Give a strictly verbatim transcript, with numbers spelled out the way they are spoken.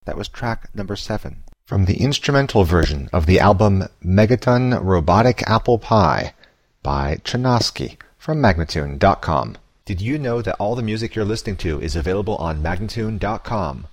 That was track number seven. From the instrumental version of the album Megaton Robotic Apple Pie by Chinaski from Magnatune dot com. Did you know that all the music you're listening to is available on Magnatune dot com?